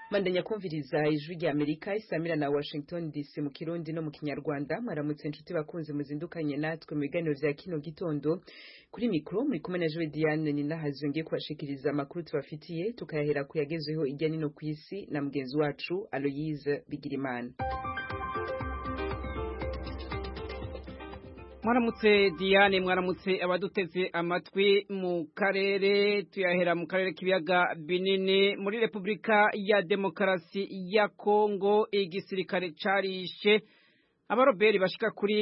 Mandanya kumviriza ijwi rya Amerika isamira na Washington DC mu Kirundi no mu Kinyarwanda. Mwaramutse inshuti bakunze muzindukanye natwe mu biganiro vya kino gitondo. Kuri mikro muri kumwe na Joe Diane ni nahazongiye kubashikiriza amakuru tubafitiye, tukayahera kuyagezeho irya nino kwisi na mugenzi wacu Aloise Bigirimana. Mwaramutse Diane, mwaramutse abaduteze amatwi. Mu karere tuyahera mu karere k'ibiyaga binini. Muri Republika ya Demokarasi ya Kongo igisirikare carishe abaroberi bashika kuri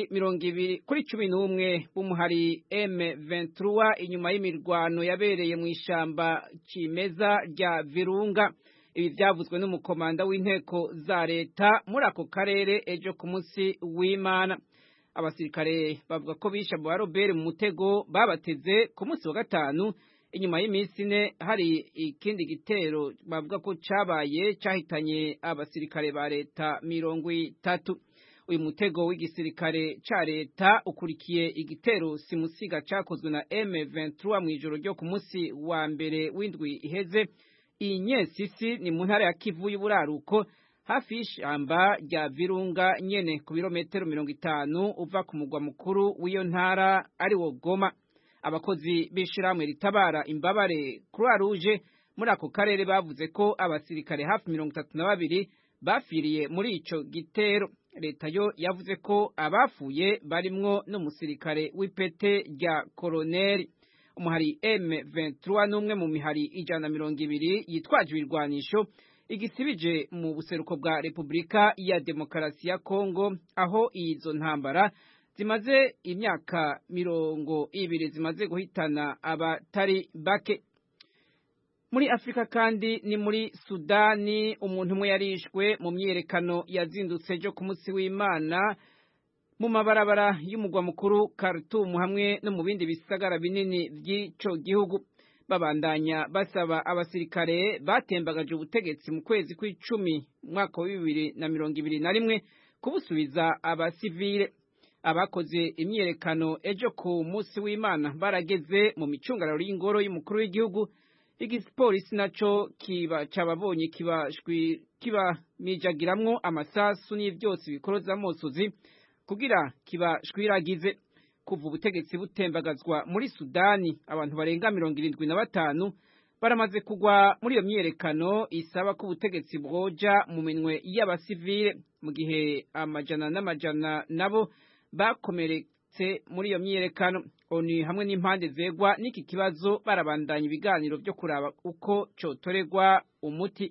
11 b'umuhari M23 inyuma y'imirwano yabereye mu ishamba cimeza rya Virunga. Ibi vyavuzwe n'umukomanda w'inteko za leta muri ako karere ejo ku munsi w'Imana. Abasirikare bavuga ko bishe abo baroberi mu mutego babateze ku munsi wa gatanu inyuma y'iminsi ine. Hari ikindi gitero bavuga ko cabaye cahitanye abasirikare ba leta 30. Uyu mutego w'igisirikare ca leta ukurikiye igitero simusiga cakozwe na M23 mw'ijoro ryo ku munsi wa mbere w'indwi iheze. Iyi Nyesisi ni mu ntara ya Kivu y'Uburaruko hafi y'ishamba rya Virunga nyene ku birometero 50 uva ku mugwa mukuru w'iyo ntara ari wo Goma. Abakozi b'ishiramwe ritabara imbabare Croix Rouge muri ako karere bavuze ko abasirikare hafi 32 bafiriye muri ico gitero. Leta yo yavuze ko abafuye barimwo n'umusirikare w'ipete rya koloneli. Umuhari M23 n'umwe mu mihari 120 yitwaje ibirwanisho igisibije mu buseruko bwa Republika ya Demokarasi ya Kongo, aho izo ntambara zimaze imyaka 20 zimaze guhitana abatari bake. Muri Afrika kandi ni muri Sudani umuntu umwe yarishwe mu myerekano yazindutse ejo ku munsi w'Imana mu mabarabara y'umugwa mukuru Khartoum hamwe no mu bindi bisagara binini by'ico gihugu. Babandanya basaba abasirikare batembagaje ubutegetsi mu kwezi kw'icumi mwaka wa 2021 kubusubiza abasivile. Abakoze imyerekano ejo ku munsi w'Imana barageze mu micungararo y'ingoro y'umukuru w'igihugu. Igipolisi naco cababonye kibamijagiramwo amasasu n'ivyose bikoroza amosozi kugira kibashwiragize. Kuva ubutegetsi butembagazwa muri Sudani abantu barenga 75 baramaze kugwa muri iyo myerekano isaba ko ubutegetsi bwoja mu minwe y'abasivile, mu gihe amajana n'amajana nabo bakomeretse muri iyo myerekano. ONU hamwe n'impande zegwa n'iki kibazo barabandanya ibiganiro byo kuraba uko cotoregwa umuti.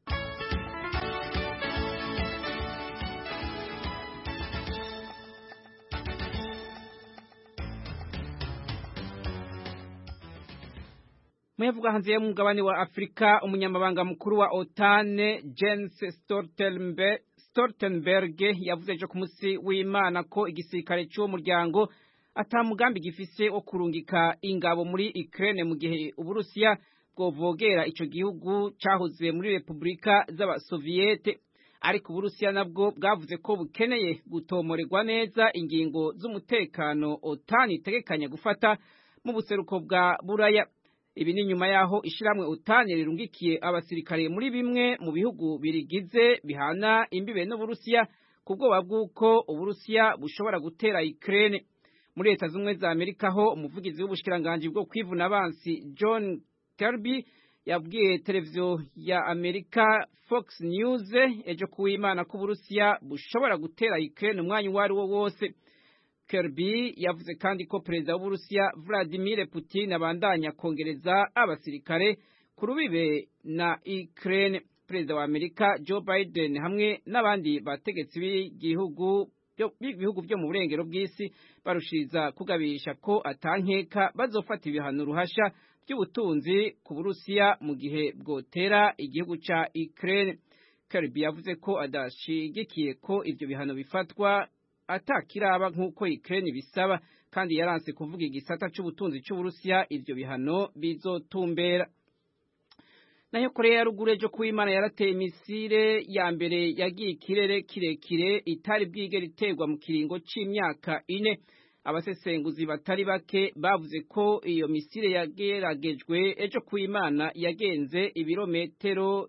Muyavuga hanze y'umugabane wa Afrika, umunyamabanga mukuru wa OTAN Jens Stoltenberg yavuze ejo ku munsi w'Imana ko igisirikare cy'uwo muryango atamugambi gifise wo kurungika ingabo muri Ukraine mu gihe Uburusiya bwovogera ico gihugu cahoze muri Republika z'Abasoviete. Ariko Uburusiya nabwo bwavuze ko bukeneye gutomorerwa neza ingingo z'umutekano OTAN itegekanya gufata mu buseruko bwa Buraya. Ibi ni nyuma yaho ishiramwe OTAN rirungikiye abasirikare muri bimwe mu bihugu birigize bihana imbibe n'Uburusiya kubwoba bw'uko Uburusiya bushobora gutera Ukraine. Muri Leta Zunze za Amerika ho umuvugizi w'ubushikiranganje bwo kwivuna abansi John Kirby yabwiye televiziyo ya Amerika Fox News ejo kuw'Imana ko Uburusiya bushobora gutera Ukraine umwanya wari wo wose. Kirby yavuze kandi ko perezida w'Uburusiya Vladimir Putin abandanya kongereza abasirikare ku rubibe na Ukraine. Perezida wa Amerika Joe Biden hamwe n'abandi bategetsi b'ibihugu byo mu burengero bw'isi barushiriza kugabisha ko atankeka bazofata ibihano ruhasha by'ubutunzi ku Burusiya mu gihe bwotera igihugu ca Ukraine. Kirby yavuze ko adashigikiye ko ivyo bihano bifatwa atakiraba nk'uko Ukraine bisaba, kandi yaranse kuvuga igisata c'ubutunzi c'Uburusiya ivyo bihano bizotumbera. Nayo Korea ya Ruguru ejo kuw'Imana yarateye misile ya mbere yagiye ikirere kirekire itari bwigera iterwa mu kiringo c'imyaka 4. abasesenguzi batari bake bavuze ko iyo misile yageragejwe ejo kuimana yagenze ibirometero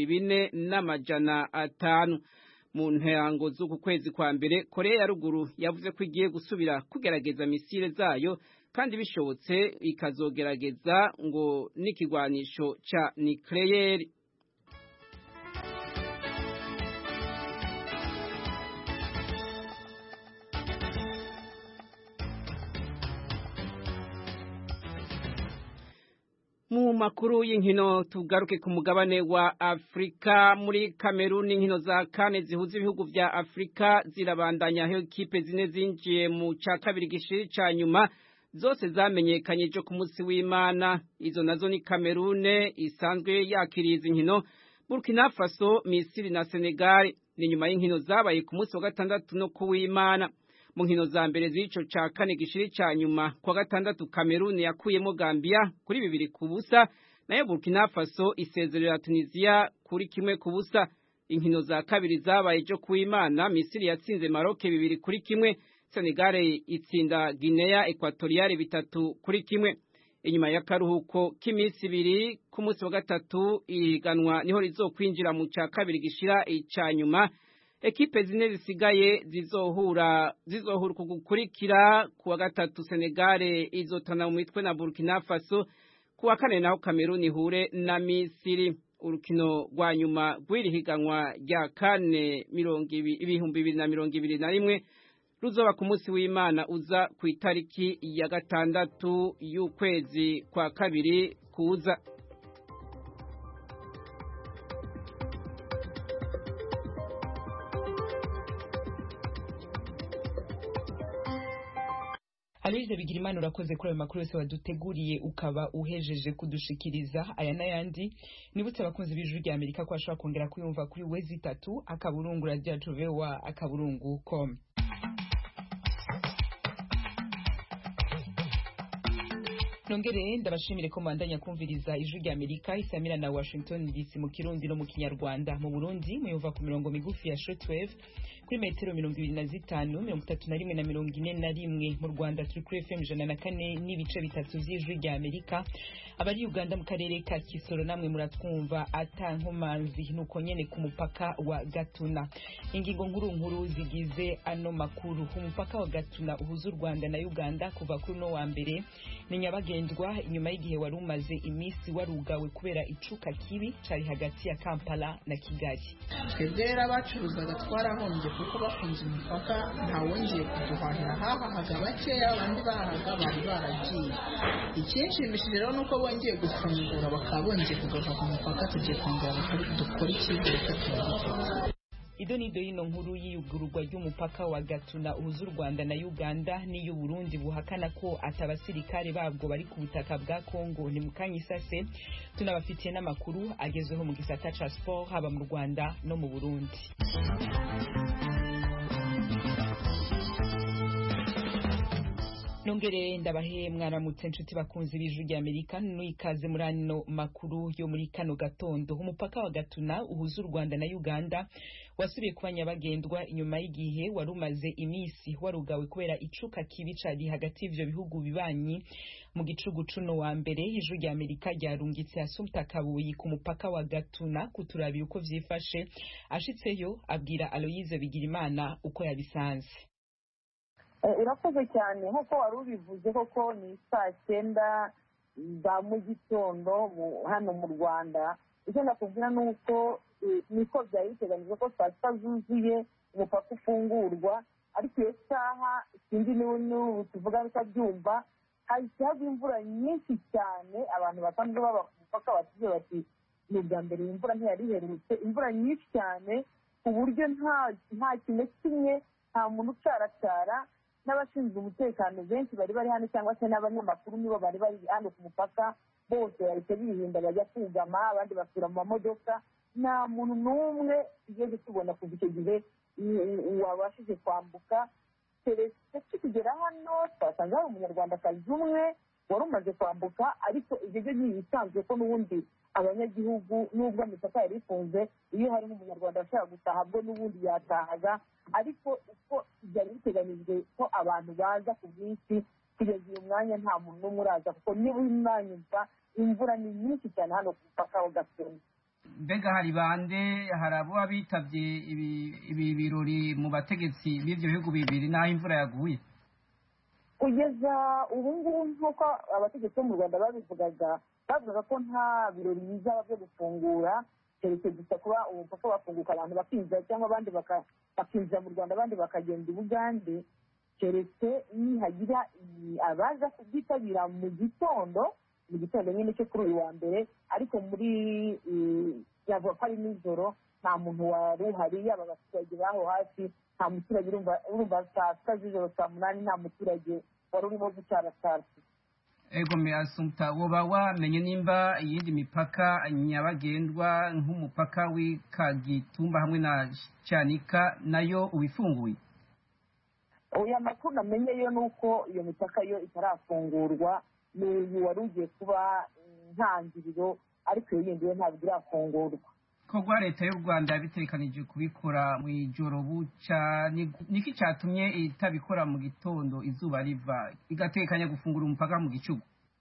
4,500 mu ntango z'uku kwezi kwa mbere. Korea ya ruguru yavuze ko igiye gusubira kugerageza misile zayo kandi bishobotse ikazogerageza ngo n'ikigwanisho ca nucleaire. Mu makuru y'inkino tugaruke ku mugabane wa Afrika. Muri Cameroon inkino za kane zihuza ibihugu vya Afrika zirabandanya, aho ikipe zine zinjiye mu ca kabiri gishiri ca nyuma zose zamenyekanye ejo ku munsi w'Imana. Izo nazo ni Cameroon isanzwe yakiriza inkino, Burkina Faso, Misiri na Senegal. Ni nyuma y'inkino zabaye ku munsi wa gatandatu no ku w'Imana. Mu nkino za mbere z'ico ca kane gishiri ca nyuma kwa gatandatu Cameroon yakuyemo Gambia kuri 2-0, nayo Burkina Faso isezerera Tunisia kuri 1-0. Inkino za kabiri zabaye ejo kuimana, Misiri yatsinze Maroc 2-1, Senegal itsinda Guinea Equatoriale 3-1. Inyuma y'akaruhuko k'iminsi 2 ku munsi wa gatatu ihiganwa niho rizokwinjira mu ca kabiri gishira ica nyuma. Ekipe zine zisigaye zizohura kugukurikira. Kuwa gatatu Senegal izotana mu mitwe na Burkina Faso, kuwa kane naho Cameroon ihure na Misiri. Urukino rwa nyuma rw'iri higanwa rya kane 2021 ruzoba ku munsi w'Imana uza ku itariki ya 6 y'ukwezi kwa kabiri kuza. Aloise Bigirimana urakoze kuri ayo makuru yose waduteguriye ukaba uhejeje kudushikiriza. Aya n'ayandi nibutse abakunzi b'Ijwi rya Amerika ko ashobora kongera kuyumva kuri wezi3.akaburungu.com. Nongere ndabashimire ko mwandanya kumviriza Ijwi rya Amerika isamira na Washington DC mu Kirundi no mu Kinyarwanda. Mu Burundi muyumva ku mirongo migufi ya shortwave kuri metero 25, 31 na 41. Mu Rwanda turi kuri FM 104 n'ibice bitatu by'Ijwi rya Amerika. Abari Uganda mu karere ka Kisoro namwe muratwumva atankomanzi nuko nyene ku mupaka wa Gatuna. Ingingo nkuru zigize ano makuru. Umupaka wa Gatuna uhuza u Rwanda na Uganda kuva kuri no wa mbere ni nyabagendwa inyuma y'igihe wari umaze imisi warugawe kubera icuka kibi cari hagati ya Kampala na Kigali. Twebwe abacuruzaga twarahombye kuko bafunze umupaka, nta wongeye kuduhahira, hahaga bakeya, abandi bahaga bari baragiye. Ikinshimishije rero nuko bongeye gufungura, bakaba bongeye kugaruka ku mupaka, tugiye kongera dukora icyizere cyo kugira. Idonido y'ino nkuru y'iyugururwa ry'umupaka wa Gatuna uhuza u Rwanda na Uganda n'iy'u Burundi buhakana ko atabasirikare babwo bari ku butaka bwa Kongo ni mukanyisase. Tunabafitiye n'amakuru agezweho mu gisata ca sport haba mu Rwanda no mu Burundi. Nongere ndabahe mwaramutse nshuti bakunzi b'Ijwi rya Amerika n'ikaze muri ano makuru yo muri kano gatondo. Umupaka wa Gatuna uhuza u Rwanda na Uganda wasubiye kuba nyabagendwa inyuma y'igihe warumaze imisi warugawe kubera icuka kibi cari hagati y'ivyo bihugu bibanyi. Mu gicugu cuno wa mbere Ijwi rya Amerika ryarungitse Assumpta Kabuyi ku mupaka wa Gatuna kuturabira uko vyifashe. Ashitseyo abwira Aloise Bigirimana uko yabisanze. Urakoze cyane nk'uko wari ubivuze koko ni 9:00 za mu gitondo hano mu Rwanda. Icyo nakubwira ni uko niko byari biteganyijwe ko saa sita zuzuye umupaka ufungurwa, ariko iyo saha ikindi n'ubu tuvuga bitabyumva hahise hagwa imvura nyinshi cyane. Abantu basanzwe baba ku mupaka batuze bati ni ubwa mbere imvura ntiyari iherutse, imvura nyinshi cyane ku buryo nta kintu kimwe, nta muntu ucaracara. N'abashinzwe umutekano benshi bari hano cyangwa se n'abanyamakuru nibo bari hano ku mupaka, bose bahise bihinda bajya kugama, abandi basura mu mamodoka. Nta muntu n'umwe tugeze tubona kuva icyo gihe wabashije kwambuka. Kugera hano twasanze hari umunyarwandakazi umwe wari umaze kwambuka, ariko ibyo byo ntibisanzwe ko n'ubundi abanyagihugu nubwo imipaka yari ifunze, iyo hari nk'umunyarwanda ashaka gutaha bwo n'ubundi yatahaga, ariko uko byari biteganyijwe ko abantu baza ku bwinshi, kugeza uyu mwanya nta muntu n'umwe uraza, kuko niba imwanyumva imvura ni nyinshi cyane hano ku mupaka wa Gasenyi. Mbega hari bande, hari abo bitabye ibi birori mu bategetsi b'ibyo bihugu bibiri n'aho imvura yaguye? Kugeza ubu ngubu nk'uko abategetsi bo mu Rwanda bavugaga ko nta birori bizaba byo gufungura, keretse gusa kuba umupaka wafunguka abantu bakinjira cyangwa abandi bakinjira mu Rwanda abandi bakagenda i Bugande, keretse nihagira abaza kubyitabira mu gitondo nyine cyo kuri uyu wa mbere, ariko muri yavuga ko ari nijoro nta muntu wari uhari, yaba abaturage baho hafi, nta muturage urumva saa sita z'ijoro saa munani nta muturage wari urimo gucaracara. Ego me Assumpta, woba wamenye nimba iyindi mipaka nyabagendwa nk'umupaka w'Ikagitumba hamwe na Cyanika nayo ubifunguye? Oya, makuru namenye yo nuko iyo mipaka yo itarafungurwa, n'uyu wari ugiye kuba ntangiriro, ariko iyo yindi yo ntabwo irafungurwa. Kogwa leta y'u Rwanda yabitekanije kubikora mu ijoro buca, niki cyatumye itabikora mu gitondo izuba riva, igatekanya gufungura umupaka mu gicugu?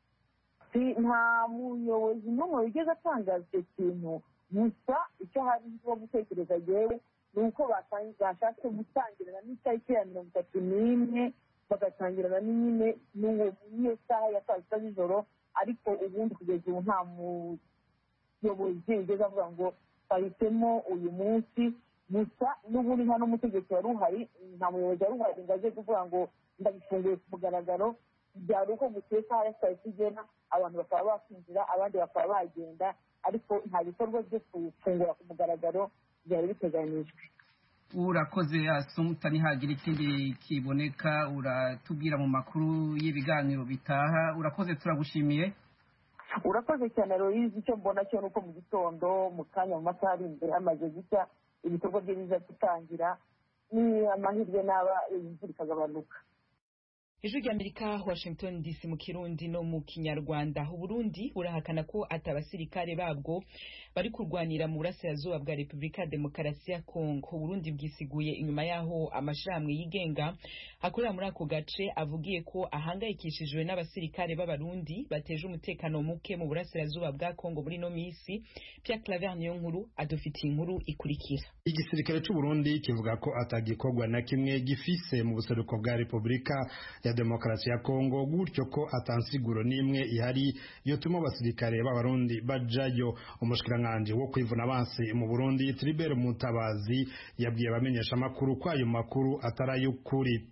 Nta muyobozi n'umwe wigeze atangaza icyo kintu, gusa icyo hari cyo gutekereza yewe ni uko bashatse gutangirana n'itariki ya 31 bagatangirana nyine n'iyo saha ya saa sita z'ijoro, ariko ubundi kugeza ubu nta muyobozi wigeze avuga ngo bahisemo uyu munsi. Gusa n'ubundi nta n'umutegetsi wari uhari, nta muyobozi wari uhari ngo aze kuvuga ngo ndabifunguye ku mugaragaro. Byari uko gusa saha ya saa sita igera abantu bakaba bakwinjira abandi bakaba bagenda, ariko nta bikorwa byo gufungura ku mugaragaro byari biteganyijwe. Urakoze Assumpta, nihagira ikindi kiboneka uratubwira mu makuru y'ibiganiro bitaha. Urakoze, turagushimiye. Urakoze cyane Aloyizi. Icyo mbona cyo nuko mu gitondo mu kanya mu masaha ari imbere hamaze gucya, ibikorwa bye biza gutangira, ni amahirwe n'aba imvura ikagabanuka. Ijwi ry'Amerika, Washington DC, mu Kirundi no mu Kinyarwanda. Uburundi burahakana ko atabasirikare babwo bari kurwanira mu burasirazuba bwa Repubulika Demokarasi ya Kongo. Uburundi bwisiguye inyuma yaho amashirahamwe yigenga akorera muri ako gace avugiye ko ahangayikishijwe n'abasirikare b'abarundi bateje umutekano muke mu burasirazuba bwa Kongo muri no misi. Pierre Claver Niyonkuru adufitiye inkuru ikurikira. Igisirikare cy'u Burundi kivuga ko atagikorwa na kimwe gifise mu buseruko bwa Repubulika ya Demokarasi ya Kongo, gutyo ko atansiguro nimwe ihari yotuma abasirikare b'abarundi bajayo. Umushikiranganje wo kwivuna abansi mu Burundi Tribert Mutabazi yabwiye abamenyesha makuru ko ayo makuru atarayukuri.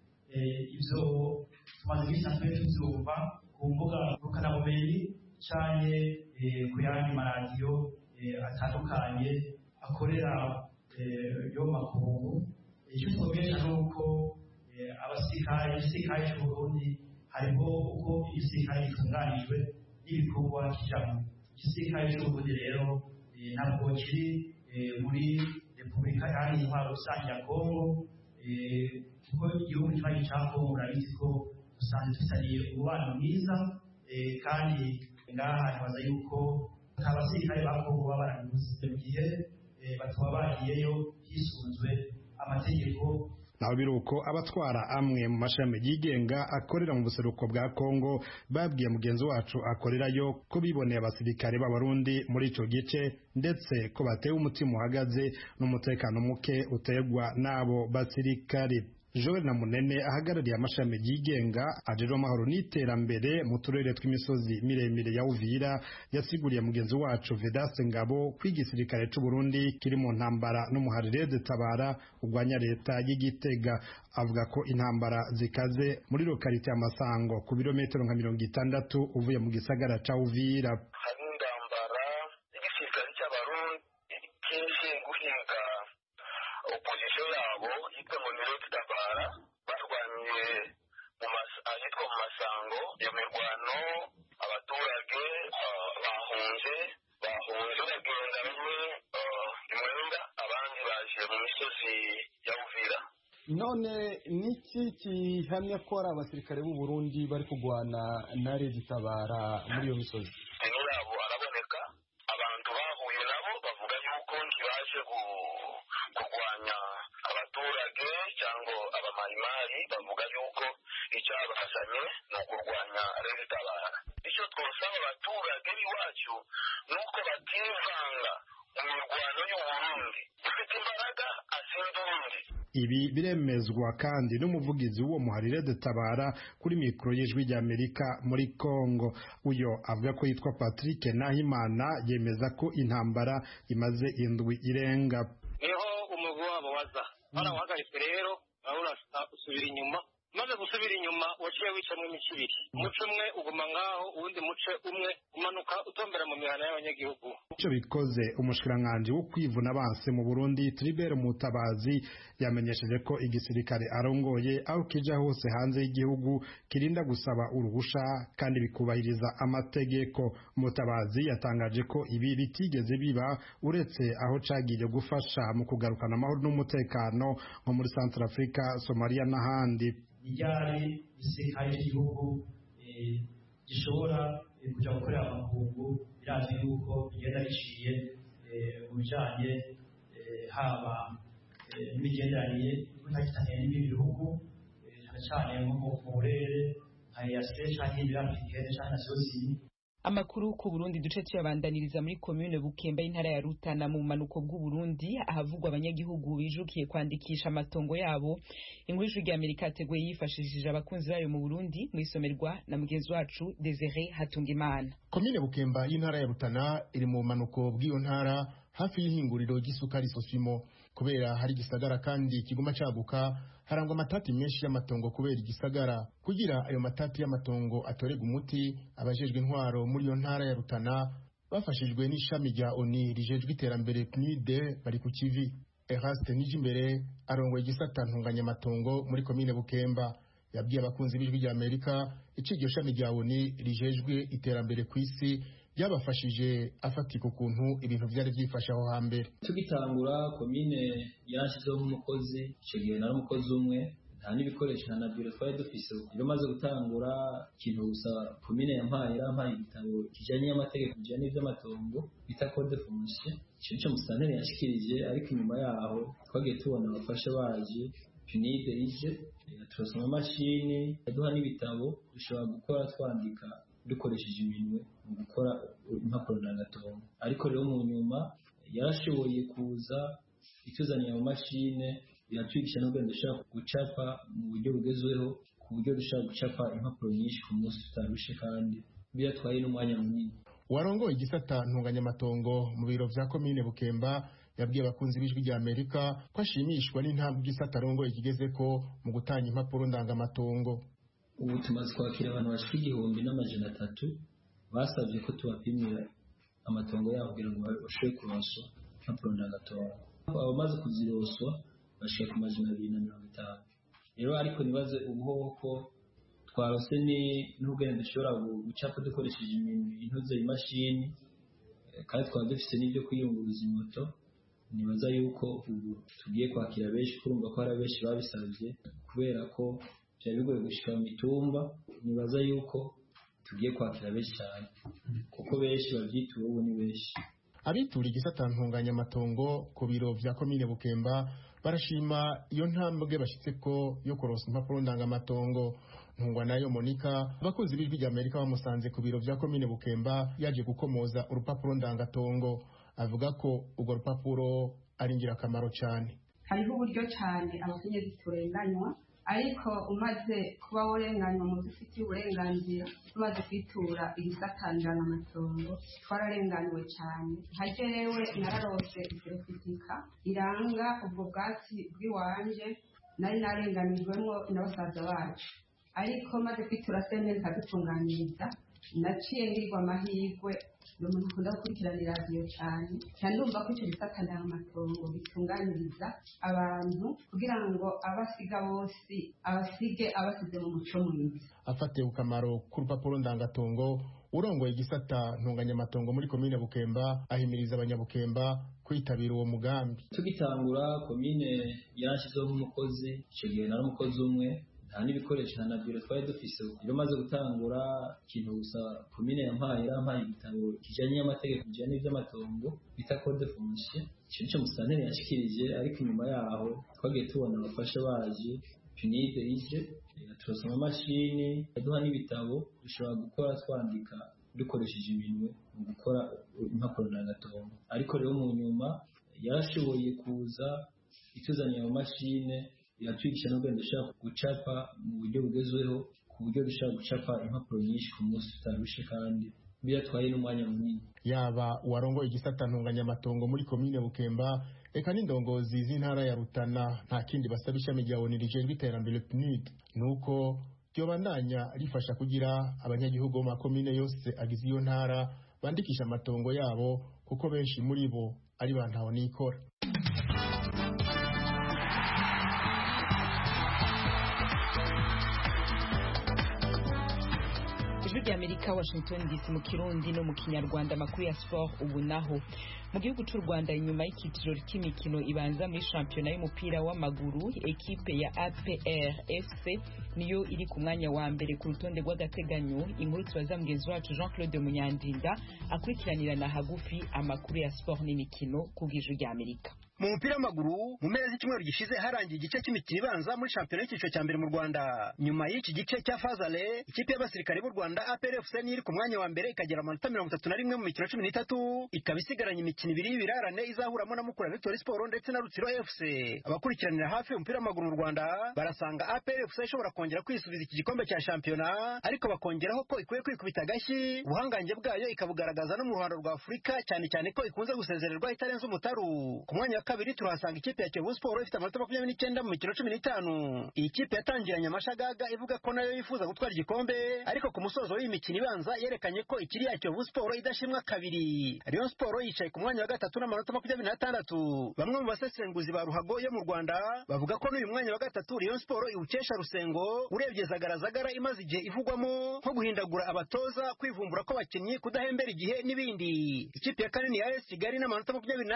Ivyo tumaze bisanzwe tuzumva ku mbuga ngurukanabumenyi canke ku yandi maradiyo atandukanye akorera yo makungu. Icyo twabesha nuko igisirikare cy'u Burundi hariho uko igisirikare gitunganijwe n'ibikorwa kijambo. Igisirikare cy'u Burundi rero ntabwo kiri muri Repubulika Iharanira Intwaro Rusange ya Kongo, kuko igihugu kibanyi cya Kongo murabizi ko dusanzwe dufitaniye umubano mwiza, kandi ngaha ntibaza yuko nta basirikare ba Kongo baba barabibuze mu gihe bataba bagiyeyo hisunzwe amategeko. Naho biruko abatwara amwe mu mashami yigenga akorera mu buseruko bwa Kongo babwiye mugenzi wacu akorerayo ko biboneye abasirikare b'abarundi muri ico gice, ndetse ko batewe umutima uhagaze n'umutekano muke utegwa n'abo basirikare. Joel Namunene ahagarariye amashami yigenga ajejwe amahoro n'iterambere mu turere tw'imisozi miremire ya Uvira yasiguriye mugenzi wacu Vedaste Ngabo ko igisirikare c'u Burundi kiri mu ntambara n'umuharire Tabara ugwanya leta y'Igitega. Avuga ko intambara zikaze muri lokalite ya Masango ku birometero nka 60 uvuye mu gisagara ca Uvira. Opposition yabo yitwa ngo Miro Tabara barwaniye ahitwa mu Masango. Iyo mirwano abaturage bahunze bagenda bamwe imwenda, abandi baje mu misozi ya Uvira. none niki kihamya ko ari abasirikare b'u Burundi bari kurwana na Red Tabara muri iyo misozi? yabo araboneka, abantu bahuye nabo bavuga yuko ntibaje kurwanya abaturage cyangwa abamarimari, bavuga yuko icyabazanye ni ukurwanya Red Tabara. icyo twasaba abaturage b'iwacu ni uko bativanga mu mirwano y'Uburundi. ufite imbaraga asinda undi. Ibi biremezwa kandi n'umuvugizi w'uwo muhari Red Tabara kuri mikoro y'Ijwi ry'Amerika muri Kongo. Uyo avuga ko yitwa Patrick Nahimana, yemeza ko intambara imaze indwi irenga. Niho umugwi wabo waza barawuhagaritse, rero usubira inyuma, maze gusubira inyuma waciye wicamwo imice ibiri. umuce umwe uguma ngaho, uwundi muce umwe umanuka utombera mu mihana y'abanyagihugu. Ico bikoze umushikiranganji wo kwivuna abansi mu Burundi Tribert Mutabazi yamenyesheje ko igisirikare arongoye aho kija hose hanze y'igihugu kirinda gusaba uruhusha kandi bikubahiriza amategeko. Mutabazi yatangaje ko ibi bitigeze biba uretse aho cagiye gufasha mu kugarukana amahoro n'umutekano nko muri Centrafrica, Somalia n'ahandi. Iryari igisirikare cy'igihugu gishobora kujya gukorera amakungu, birazwi yuko bigenda biciye mu bijanye haba n'imigenderanire y'ubutakitaniye n'ibindi bihugu, cyane cyane nko mu burere nka EAC canke ibirafurikene canke nasiyosini. Amakuru ku Burundi duce tuyabandaniriza muri commune Bukemba y'intara ya Rutana mu manuko bw'u Burundi, ahavugwa abanyagihugu bijukiye kwandikisha amatongo yabo. Inkuru y'Ijwi ry'Amerika yateguye yifashishije abakunzi bayo mu Burundi, mwisomerwa na mugenzi wacu Desire Hatungimana. Commune Bukemba y'intara ya Rutana iri mu manuko bw'iyo ntara hafi y'ihinguriro ry'isukari Sosimo. Kubera hari gisagara kandi kiguma caguka, harangwa amatati menshi y'amatongo kubera igisagara. Kugira ayo matati y'amatongo atorega umuti, abajejwe intwaro muri iyo ntara ya Rutana bafashijwe n'ishami rya ONU rijejwe iterambere PNUD bari ku kivi. Eraste Nijimbere arongoye igisata ntunganyamatongo muri commune Bukemba yabwiye abakunzi b'Ijwi ry'Amerika ico iryo shami rya ONU rijejwe iterambere ku isi byabafashije afatika ukuntu ibintu byari byifashe aho hambere. Tugitangura komine yarashizeho nk'umukozi, icyo gihe nari umukozi umwe, nta n'ibikoresho nta na biro twari dufise. Iyo maze gutangura ikintu gusa komine yampaye igitabo kijanye n'amategeko bijanye n'ivy'amatongo bita code foncier, ico nico musitanteri yashikirije. Ariko inyuma yaho twagiye tubona abafasha baje, PNUD ije turasoma amashini, yaduha n'ibitabo dushobora gukora twandika dukoresheje iminwe mu gukora impapuro ndangatongo. Ariko rero mu nyuma yarashoboye kuza ituzaniye mu mashine, biratwigisha n'ubwo dushaka gucapa mu buryo bugezweho, ku buryo dushaka gucapa impapuro nyinshi ku munsi tutarushe, kandi biratwaye n'umwanya munini. Warongoye igisata ntunganyamatongo mu biro vya komine Bukemba yabwiye abakunzi b'Ijwi ry'Amerika ko ashimishwa n'intambwe igisata arongoye kigezeko mu gutanga impapuro ndangamatongo. Ubu tumaze kwakira abantu bashika 1,300 basabye ko tubapimira amatongo yabo kugira ngo bashobore kuronswa impapuro ndangatongo. Abamaze kuzironswa bashika ku 250. Rero ariko nibaze ubuho ko twarose n'ubwenge dushobora gucapa dukoresheje intuze imashini, kandi twaba dufise n'ibyo kwiyunguruza imoto. Nibaza yuko ubu tugiye kwakira benshi, kurumva ko hari benshi babisabye kubera ko byari bigoye gushika mu mitumba. Nibaza yuko tugiye kwakira benshi cyane kuko benshi bavyituye ubu ni benshi. Abitura igisata ntunganyamatongo ku biro vya komine Bukemba barashima iyo ntambwe bashitseko yo kuronsa impapuro ndangamatongo. Ntungwa nayo Monica, abakunzi b'Ijwi ry'Amerika bamusanze ku biro vya komine Bukemba yaje gukomoza urupapuro ndangatongo. Avuga ko urwo rupapuro ari ingirakamaro cyane. Hariho uburyo cyane abakenyezi turenganywa, ariko umaze kuba urenganywa mu dufitiye uburenganzira, tumaze kwitura igisatangira n'amatongo twararenganywe cyane. Hajerewe nararose isertifika iranga ubwo bwatsi bw'iwanje nari narenganijwemo na basaza bacu, ariko maze kwitura sene zikadutunganiriza naciye ngirwa amahirwe. Ni umuntu ukunda gukurikiranira radiyo cyane ndumva ko icyo gisatanira amatongo bitunganiriza abantu kugira ngo abasiga bose abasize mu muco mwiza. Afatiye ku kamaro k'urupapuro ndangatongo, urongoye igisata ntunganyamatongo muri komine Bukemba ahimiriza abanyabukemba kwitabira uwo mugambi. Tugitangura komine yashizeho umukozi, icyo gihe nari umukozi umwe, nta n'ibikoresho na biro twari dufise. Iyo maze gutangura ikintu gusa komine yampaye igitabo kijanye n'amategeko bijanye n'ivy'amatongo bita code foncier, cyo musanteri yashikirije, ariko inyuma yaho twagiye tubona abafasha baje PNID ije turasoma amashini yaduha n'ibitabo dushobora gukora twandika dukoresheje ibintu mu gukora impapuro n'agatongo. Ariko rero mu nyuma yarashoboye kuza ituzaniye mu mashine yatwigisha n'ubwenge dushaka gucapa mu buryo bugezweho, ku buryo dushaka gucapa impapuro nyinshi ku munsi tutarushe kandi biratwaye n'umwanya munini. Yaba uwarongoye igisata ntunganyamatongo muri komine Bukemba eka n'indongozi z'intara ya Rutana nta kindi basaba ishami rya ONU rijejwe iterambere PNUD nuko ryobandanya rifasha kugira abanyagihugu mu makomine yose agize iyo ntara bandikisha amatongo yabo, kuko benshi muri bo ari bantaho nikora. Ijwi ry'Amerika, Washington DC, mu Kirundi no mu Kinyarwanda. Amakuru ya sport ubu naho mu gihugu cy'u Rwanda, inyuma y'ikiciro cy'imikino ibanza muri shampiyona y'umupira w'amaguru, ekipe ya APR FC niyo iri ku mwanya wa mbere ku rutonde rw'agateganyo. Inkuru tubaza mugenzi wacu Jean Claude Munyandinda akurikiranirana hagufi amakuru ya sport n'imikino ku bw'Ijwi ry'Amerika. Mu mupira w'amaguru mu mpera z'icyumweru gishize harangiye igice cy'imikino ibanza muri shampiyona y'icyiciro cya mbere mu Rwanda. Nyuma y'iki gice cya Fazale, ikipe y'abasirikare b'u Rwanda APR FC iri ku mwanya wa mbere ikagera amanota 31 mu mikino 13, ikaba isigaranye imikino ibiri y'ibirarane izahuramo na Mukura Victory Sport ndetse na Rutsiro FC. Abakurikiranira hafi umupira w'amaguru mu Rwanda barasanga APR FC ishobora kongera kwisubiza iki gikombe cya shampiyona, ariko bakongeraho ko ikwiye kwikubita agashyi ubuhangange bwayo ikabugaragaza no mu ruhando rwa Afurika, cyane cyane ko ikunze gusezererwa itarenze umutaru. Ku mwanya kabiri turahasanga ikipe ya Kiyovu Sport ifite amanota 29 mu mikino 15. Iyi kipe yatangiranye amashagaga ivuga ko nayo yifuza gutwara igikombe, ariko ku musozo w'iyi mikino ibanza yerekanye ko ikiri ya Kiyovu Sport idashimwa kabiri. Rayon Sport yicaye ku mwanya wa gatatu n'amanota 26. Bamwe mu basesenguzi ba ruhago yo mu Rwanda bavuga ko n'uyu mwanya wa gatatu Rayon Sport iwukesha Rusengo, urebye zagaragara imaze igihe ivugwamo nko guhindagura abatoza, kwivumbura ko abakinnyi, kudahembera igihe n'ibindi. Ikipe ya kane ni AS Kigali n'amanota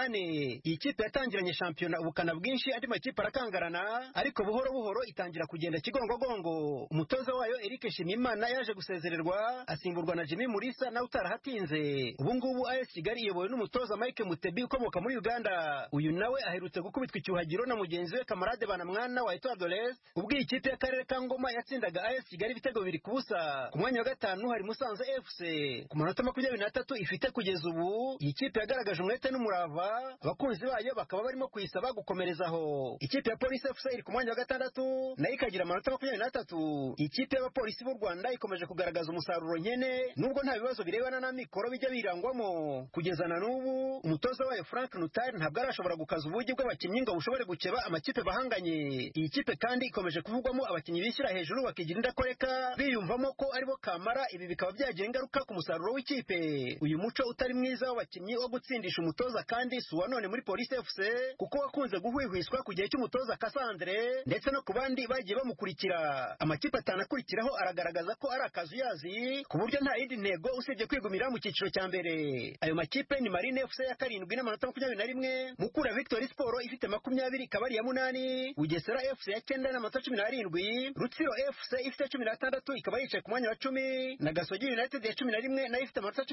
28. Iyi kipe yatangiranye shampiyona ubukana bwinshi, andi makipe arakangarana, ariko buhoro buhoro itangira kugenda kigongogongo. Umutoza wayo Eric Shimimana yaje gusezererwa asimburwa na Jimmy Mulisa na utarahatinze. Ubu ngubu AS Kigali iyobowe n'umutoza Mike Mutebi ukomoka muri Uganda. Uyu nawe aherutse gukubitwa icyuhagiro na mugenzi we Kamarade Banamwana wa Etoile de l'Est, ubwo ikipe y'akarere ka Ngoma yatsindaga AS Kigali ibitego 2-0. Ku mwanya wa gatanu hari Musanze FC ku manota 23 ifite kugeza ubu. Iyi kipe yagaragaje umwete n'umurava, abakunzi bayo bakaba barimo kuyisaba gukomerezaho. Ikipe ya Police FC iri ku mwanya wa gatandatu nayo ikagira amanota 23. Ikipe y'abapolisi b'u Rwanda ikomeje kugaragaza umusaruro nkene, nubwo nta bibazo birebana na mikoro bijya birangwamo. Kugeza na n'ubu umutoza wayo Frank Nutari ntabwo arashobora gukaza ubugi bw'abakinnyi ngo bushobore gukeba amakipe bahanganye. Iyi kipe kandi ikomeje kuvugwamo abakinnyi bishyira hejuru bakigira indakoreka, biyumvamo ko aribo kamara. Ibi bikaba byagira ingaruka ku musaruro w'ikipe. Uyu muco utari mwiza w'abakinnyi wo gutsindisha umutoza kandi si uwa none muri Police FC, kuko wakunze guhwihwiswa ku gihe cy'umutoza Cassandre ndetse no ku bandi bagiye bamukurikira. Amakipe atanakurikiraho aragaragaza ko ari akazuyazi, ku buryo nta yindi ntego usibye kwigumira mu cyiciro cya mbere. Ayo makipe ni Marine FC ya 7 n'amanota 21, Mukura Victory Sport ifite 20 ikaba ari ya 8, Bugesera FC ya 9 n'amanota 17, Rutsiro FC ifite 16 ikaba yicaye ku mwanya wa 10, na Gasogi United ya 11 nayo ifite amanota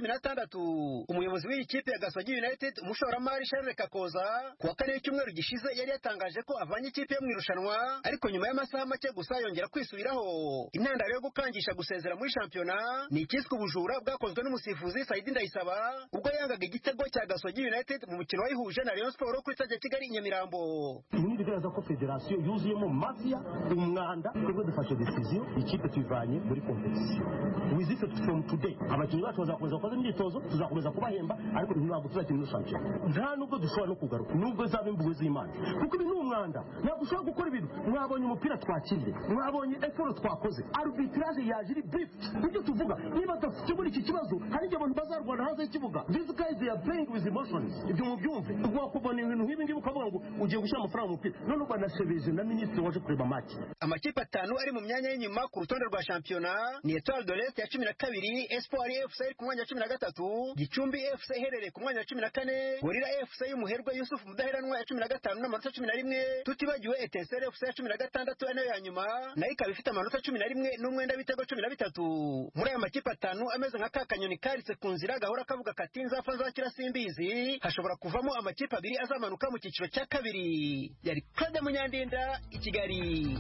16. Umuyobozi w'iyi kipe ya Gasogi United, umushoramari Charles Kakoza, ku wa kane w'icyumweru gishize yari yatangaje ko avanye ikipe yo mu irushanwa, ariko nyuma y'amasaha make gusa yongera kwisubiraho. Intandaro yo gukangisha gusezera muri shampiyona ni ikiswe ubujura bwakozwe n'umusifuzi Saidi Ndayisaba ubwo yangaga igitego cya Gasogi United mu mukino wayihuje na Rayon Sport kuri stade Kigali Nyamirambo. Ni bigaragaza ko federation yuzuyemo mafia, umwanda. Twebwe dufashe decision ikipe tuyivanye muri competition. With it from today abakinnyi bacu bazakomeza gukora imyitozo, tuzakomeza kubahemba, ariko ntabwo tuzakina muri shampiyona. Nta nubwo dushobora no kugaruka nubwo zaba imbuwe z'Imana kuko ibi ni umwanda ntabwo ushobora gukora ibintu mwabonye umupira twakinnye mwabonye effort twakoze arbitrage yaje iri brief ibyo tuvuga niba dufite iki kibazo hari igihe abantu bazarwana hanze y'ikibuga these guys they are playing with emotions ibyo mubyumve ubwo kubona ibintu nk'ibi ngibi ukavuga ngo ugiye gushyira amafaranga mu mupira none banashebeje na minisitiri waje kureba match. Amakipe atanu ari mu myanya y'inyuma ku rutonde rwa shampiyona ni Etoile de l'Est ya 12, Espoir FC ku mwanya wa 13, Gicumbi FC iherereye ku mwanya wa 14, Gorilla FC y'umuherwe Yusuf Mudaheranwa ya 15 n'amanota 11, tutibagiwe Etincelle FC ya 16 nayo ya nyuma nayo ikaba ifite amanota 11 n'umwenda w'ibitego 13. Muri aya makipe atanu ameze nka kakanyoni karitse ku nzira gahora kavuga kati nzapfa nzakira simbizi hashobora kuvamo amakipe abiri azamanuka mu cyiciro cya kabiri. Yari Claude Munyandinda i Kigali.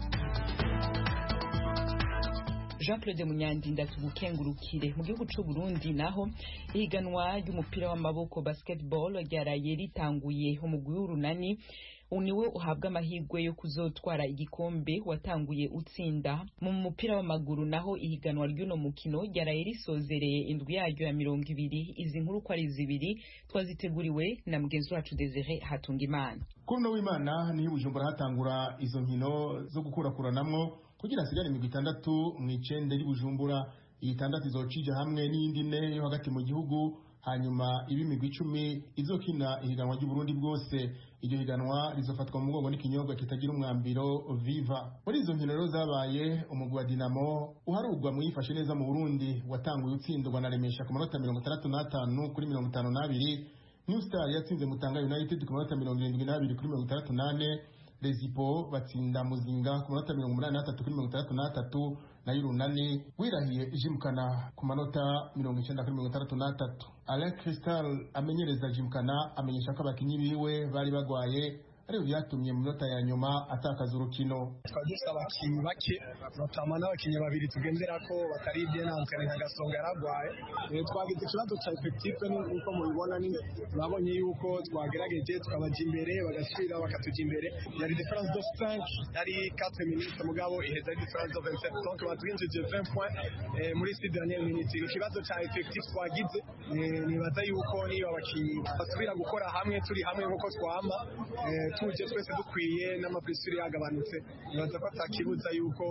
Jean-Claude Munyandinda tugukengurukire. Mu gihugu cy'u Burundi naho ihiganwa ry'umupira w'amaboko basketball ryaraye ritanguye. Umugwi w'urunani uniwe uhabwa amahirwe yo kuzotwara igikombe watanguye utsinda. Mu mupira w'amaguru naho ihiganwa ry'uno mukino ryaraye risozereye indwi yaryo ya 20. Izi nkuru ko ari zibiri twaziteguriwe na mugenzi wacu Desire Hatungimana. Kuno w'Imana ni Bujumbura hatangura izo nkino zo gukurakuranamwo kugira hasigare imigwi 6 mu icende y'Ibujumbura. Iyi 6 izocija hamwe n'indi ne yo hagati mu gihugu, hanyuma ibimigwi 10 izokina ihiganwa ry'u Burundi bwose. Iryo higanwa rizofatwa mu mugongo n'ikinyobwa kitagira umwambiro Viva. Muri izo nkino rero zabaye umugwi wa Dinamo uharugwa mu yifashe neza mu Burundi watanguye utsindwa na Remesha ku manota 65 kuri 52. New Star yatsinze Mutanga United ku manota 72 kuri 68. Rezipo batsinda Muzinga ku manota 83 kuri 63, na Urunani wirahiye Jimkana ku manota 90 kuri 63. Alain Cristal amenyereza Jimkana amenyesha ko abakinyi biwe bari bagwaye ariyo byatumye mu minota ya nyuma atakaza urukino. Twagize abakinyi bake notama n'abakinyi babiri tugendera ko batari bien ankare nka Gasonga yaragwaye. Twagize ikibazo cya effective nuko mubibona ni babonye yuko twagerageje tukabaje imbere bagasubira bakatuja imbere. Yari difference de 5 yari 4 minutes mugabo iheza difference de 27 donc batwinjije 20 points muri ces dernières minutes. Ikibazo cya effective twagize nibaza yuko niyo abakinyi basubira gukora hamwe turi hamwe nkuko twamba tuje twese dukwiye n'amapresure yagabanutse. Nibaza ko atakibuza yuko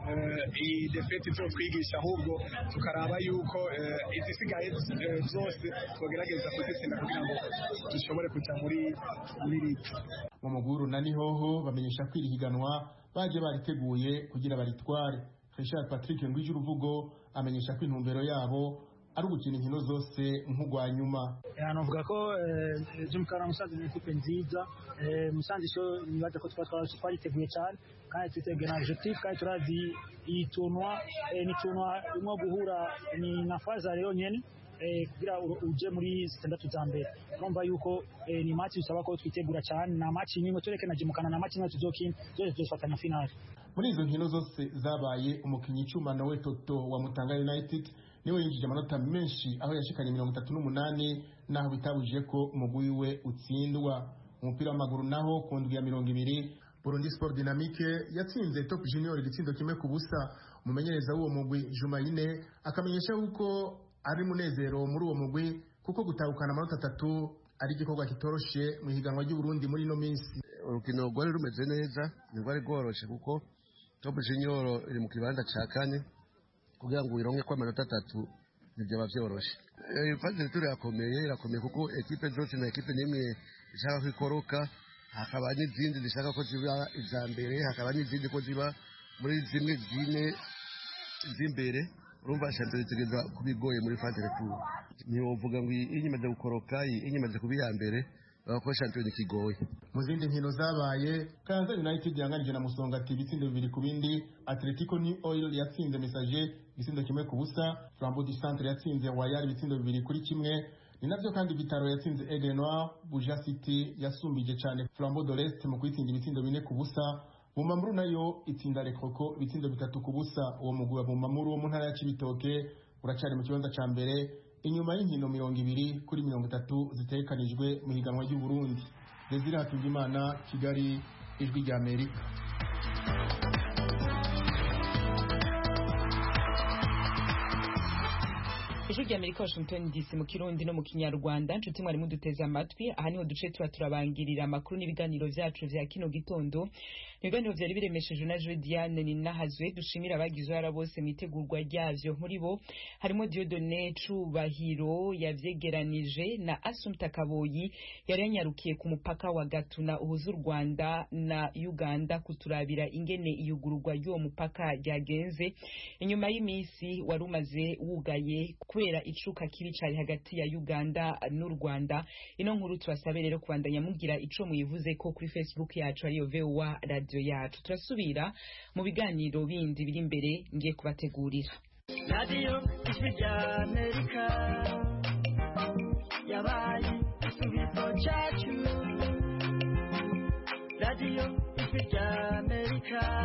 iyi defete cyo twigisha ahubwo tukaraba yuko izisigaye zose twogerageza kuzitsinda kugira ngo dushobore kuja muri ligue. Mu muguru nani hoho bamenyesha kwirihiganwa baje bariteguye kugira baritware. Richard Patrick Ngwije uruvugo amenyesha ko intumbero yabo ari ugukina inkino zose nk'ugwanyuma. Navuga ko Jimkana Musanze ni ikipe nziza. Musanze cyo nibaza ko twariteguye cyane kandi twiteguye na objectif kandi turazi iyi tournoi ni tournoi imwe guhura ni na faza rero nyene kugira uje muri 6 za mbere. Urumva yuko ni match bisaba ko twitegura cyane na match nyingo tureke na Jimkana na match nyingo tuzokina zose tuzofatanya final. Muri izo nkino zose zabaye umukinyi Cyuma Nowe Toto wa Mutanga United niwe yinjije amanota menshi aho yashikanye 38 naho bitabujije ko umugwi we utsindwa. Umupira w'amaguru naho ku ndwi ya 20 Burundi Sport Dynamique yatsinze Top Junior igitsindo kimwe ku busa. Umumenyereza w'uwo mugwi Jumaine akamenyesha uko ari munezero muri uwo mugwi kuko gutahukana amanota 3 ari igikorwa kitoroshe mu higanwa ry'u Burundi muri no minsi. Urukino rwari rumeze neza, rwari rworoshe kuko Top Junior iri mu kibanza ca kane kugira ngo ironke kwa amanota 3 nibyo bavyoroshe. Faze irakomeye kuko equipe zose na equipe nimwe ishaka kwikoroka, hakaba n'izindi zishaka ko ziba iza mbere, hakaba n'izindi ko ziba muri zimwe zine zimbere. Urumva champion tegeza kubigoye muri faze retour. Niyo uvuga ngo inyimaze gukoroka, inyimaze kubiya mbere bako champion kigoye. Mu zindi nkino zabaye Kayanza United yanganije na Musongati ibitsindo 2 ku bindi. Atletico New Oil yatsinze Messager ibitsindo kimwe ku busa. Flambeau du Centre yatsinze Royal ibitsindo 2 kuri kimwe. Ni navyo kandi Vitaro yatsinze Aigle Noir. Buja City yasumbije cyane Flambeau de l'Est mu kwitsinda ibitsindo 4 ku busa. Bumamuru nayo itsinda Le Croco ibitsindo 3 ku busa. Uwo mugwi wa Bumamuru wo mu ntara ya Cibitoke uracari mu kibanza ca mbere inyuma y'inkino 20 kuri 30 zitekanijwe mu higanwa ry'u Burundi. Desire Hatungimana, Kigali, Ijwi rya Amerika. ijwi ry'Amerika Washington DC mu Kirundi no mu Kinyarwanda nshuti mwari muduteze amatwi aha niho duce turabangirira amakuru n'ibiganiro vyacu vya kino gitondo ibiganiro vyari biremesheje na Diane Ninahazwe dushimira abagize ara bose mitegurwa ryavyo muri bo harimo Dieudonné Cubahiro yavyegeranije na Assumpta Kaboyi yaranyarukiye ku mupaka wa Gatuna uhuza u Rwanda na Uganda kuturabira ingene iyugururwa ry'uwo mupaka ryagenze inyuma y'imisi warumaze wugaye kubera icuka kibi cari hagati ya Uganda n'u Rwanda ino nkuru twasabe rero kubandanya mugira ico muyivuze ko kuri Facebook yacu ariyo VOA radio yacu turasubira mu biganiro bindi biri imbere ngiye kubategurira Radio Ijwi ry'Amerika yabaye igisubizo cyacu Radio Ijwi ry'Amerika